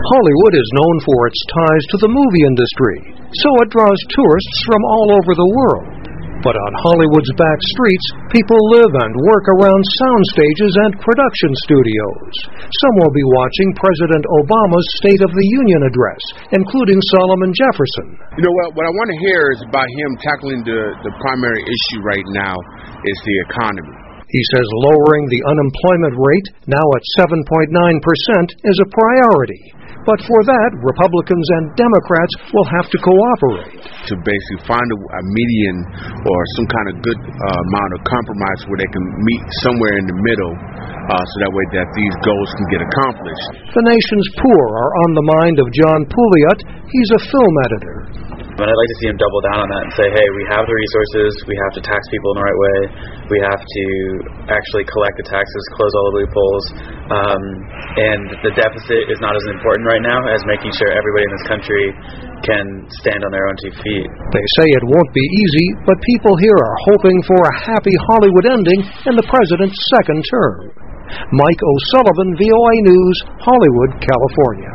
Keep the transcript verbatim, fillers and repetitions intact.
Hollywood is known for its ties to the movie industry, so it draws tourists from all over the world. But on Hollywood's back streets, people live and work around sound stages and production studios. Some will be watching President Obama's State of the Union address, including Solomon Jefferson. You know what? What I want to hear is about him tackling the, the primary issue right now is the economy. He says lowering the unemployment rate, now at seven point nine percent, is a priority. But for that, Republicans and Democrats will have to cooperate. To basically find a, a median or some kind of good uh, amount of compromise where they can meet somewhere in the middle uh, so that way that these goals can get accomplished. The nation's poor are on the mind of John Pouliot. He's a film editor. But I'd like to see him double down on that and say, hey, we have the resources, we have to tax people in the right way, we have to actually collect the taxes, close all the loopholes, um, and the deficit is not as important right now as making sure everybody in this country can stand on their own two feet. They say it won't be easy, but people here are hoping for a happy Hollywood ending in the president's second term. Mike O'Sullivan, V O A News, Hollywood, California.